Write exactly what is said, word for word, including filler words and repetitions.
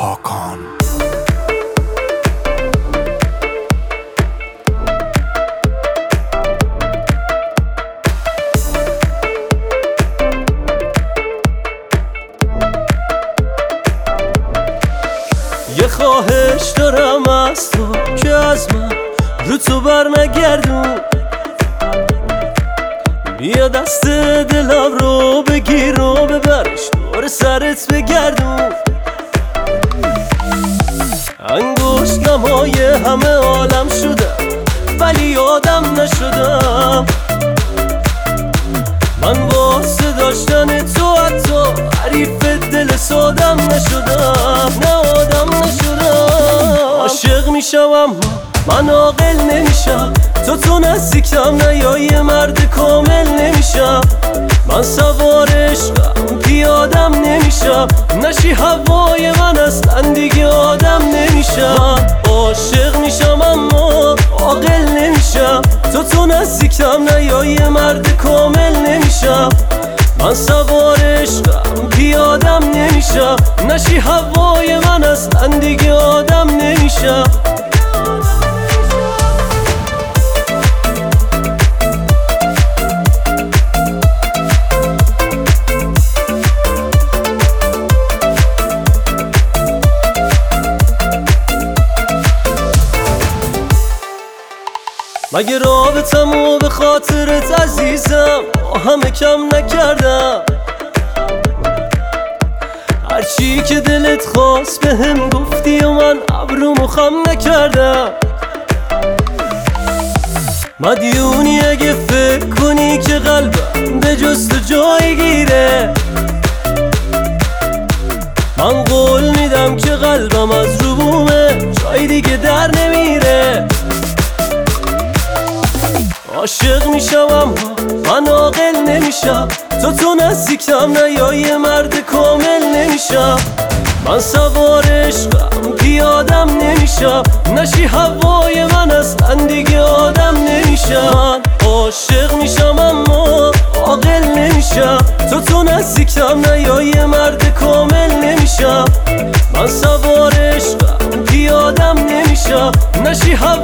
هاکان. یه خواهش دارم از تو که از من رو تو بر نگردون، بیا دست دلم رو بگیر و ببرش دور سرت بگردون. انگشت نمای همه عالم شدم ولی آدم نشدم. من واسه داشتن تو حتی حریف دل سادم نشدم، نه آدم نشدم. عاشق میشم اما من عاقل نمیشم، تو تو نزدیکم نه یا یه مرد کامل نمیشم. من سوار عشقم پیادم نمیشم، نشی هوای من اصلا دیگه آدم نمیشم. عاشق میشم اما عاقل نمیشم، تو تو نزدیکم نه یا یه مرد کامل نمیشم. من سوار عشقم پیادم نمیشم، نشی هوای من اصلا دیگه آدم نمیشم. مگه رابطمو به خاطرت عزیزم با همه کم نکردم؟ هرچی که دلت خواست به هم گفتی و من ابرومو خم نکردم. مدیونی اگه فکر کنی که قلبم به جز تو جای گیره، من قول میدم که قلبم از رو بومه جای دیگه در نمیره. عاشق میشم اما من عاقل نمیشم، تو تو نزدیکم نه یا یه مرد کامل نمیشم. من سوار عشقم پیادم نمیشم، نشی هوای من اصلا دیگه آدم نمیشم. عاشق میشم اما عاقل نمیشم، تو تو نزدیکم نه یا یه مرد کامل نمیشم. من سوار عشقم پیادم نمیشم، نشی هوای